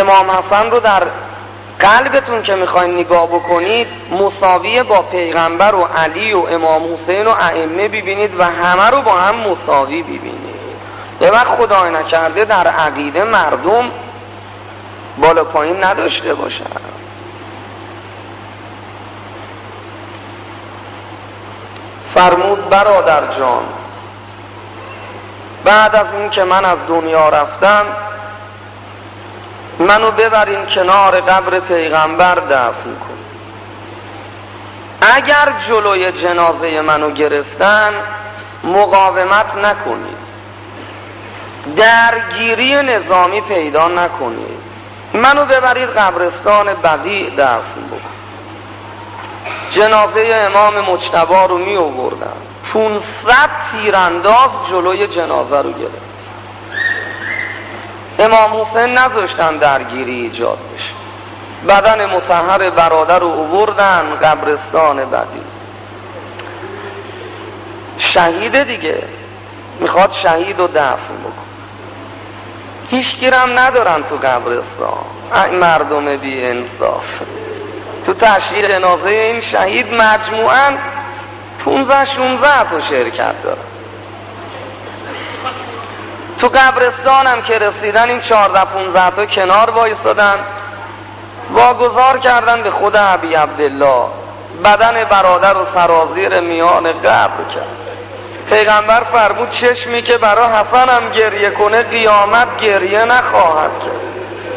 امام حسن رو در قلبتون که میخواین نگاه بکنید مساوی با پیغمبر و علی و امام حسین و ائمه ببینید و همه رو با هم مساوی ببینید. به وقت خدای نکرده در عقیده مردم بالا پایین نداشته باشن. فرمود برادر جان بعد از این که من از دنیا رفتم منو ببرین کنار قبر پیغمبر دفن کن. اگر جلوی جنازه منو گرفتن مقاومت نکنید، درگیری نظامی پیدا نکنید، منو ببرید قبرستان بقیع دفن بکن. جنازه امام مجتبی رو می آوردن، 500 تیرانداز جلوی جنازه رو گرفت. امام حسین نذاشتن درگیری ایجاد بشه، بدن مطهر برادر رو آوردن قبرستان بقیع. شهید دیگه میخواد شهید رو دفن بکن، هیچ گیرم ندارن تو قبرستان. این مردم بی انصاف تو تشییع جنازه این شهید مجموعاً 15-16 تا شرکت دارن. تو قبرستان هم که رسیدن این 14-15 تا کنار وایستادن، واگذار کردن به خود ابی عبدالله، بدن برادر رو سرازیر میان قبر کرد. پیغمبر فرمود چشمی که برای حسن هم گریه کنه قیامت گریه نخواهد کرد.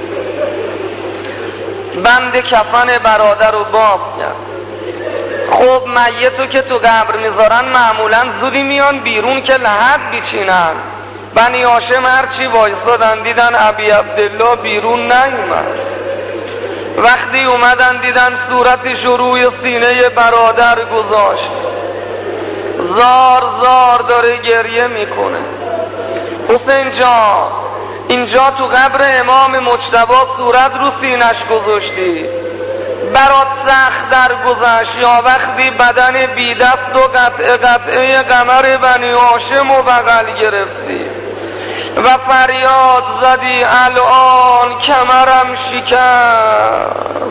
بند کفن برادر رو باز کرد. خب میتو که تو قبر میذارن معمولا زودی میان بیرون که لحد بیچینن. بنی هاشم هرچی وایستادن دیدن ابی عبدالله بیرون نیومد. وقتی اومدن دیدن صورتش روی سینه برادر گذاشت، زار زار داره گریه میکنه. حسین جان اینجا تو قبر امام مجتبی صورت رو سینش گذاشتی، برات سخت در گذشت یا وقتی بدن بی دست و قطعه قمر بنی هاشم و بغل گرفتی و فریاد زدی الان کمرم شکست.